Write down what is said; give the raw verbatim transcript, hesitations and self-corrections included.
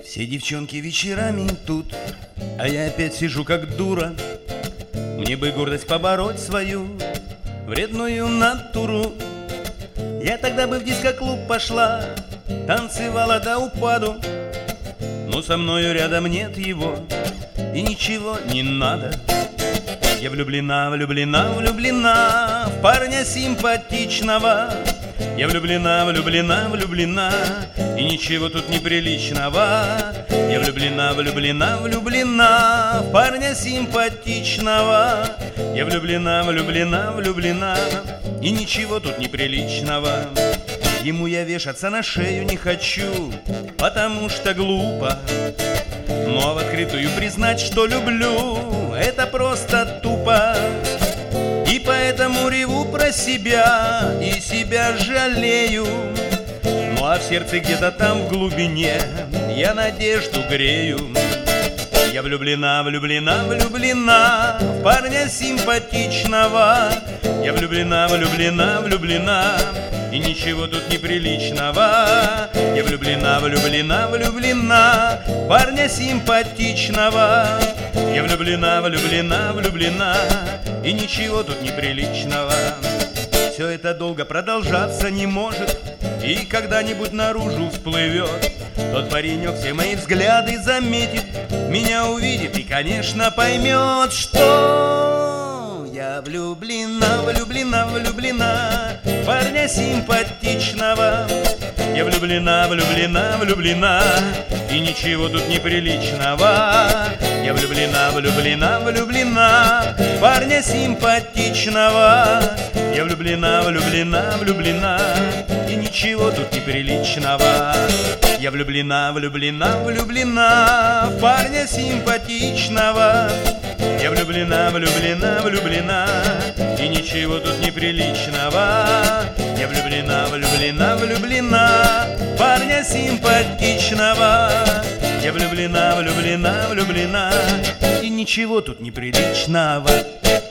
Все девчонки вечерами тут, а я опять сижу как дура. Мне бы гордость побороть свою вредную натуру. Я тогда бы в диско-клуб пошла, танцевала до упаду. Но со мною рядом нет его, и ничего не надо. Я влюблена, влюблена, влюблена в парня симпатичного. Я влюблена, влюблена, влюблена, и ничего тут неприличного. Я влюблена, влюблена, влюблена в парня симпатичного. Я влюблена, влюблена, влюблена, и ничего тут неприличного. Ему я вешаться на шею не хочу, потому что глупо. Но в открытую признать, что люблю, это просто тупо. И поэтому реву про себя и себя жалею. Ну а в сердце где-то там в глубине я надежду грею. Я влюблена, влюблена, влюблена в парня симпатичного. Я влюблена, влюблена, влюблена, и ничего тут неприличного. Я влюблена, влюблена, влюблена в парня симпатичного. Я влюблена, влюблена, влюблена, и ничего тут неприличного. Все это долго продолжаться не может, и когда-нибудь наружу всплывет. Тот паренек все мои взгляды заметит, меня увидит и, конечно, поймет, что я влюблена, влюблена, влюблена в парня симпатичного. Я влюблена, влюблена, влюблена, и ничего тут неприличного. Я влюблена, влюблена, влюблена в парня симпатичного. Я влюблена, влюблена, влюблена, и ничего тут неприличного. Я влюблена, влюблена, влюблена в парня симпатичного. Я влюблена, влюблена, влюблена, и ничего тут неприличного. Я влюблена, влюблена, влюблена в парня симпатичного. Я влюблена, влюблена, влюблена, и ничего тут неприличного.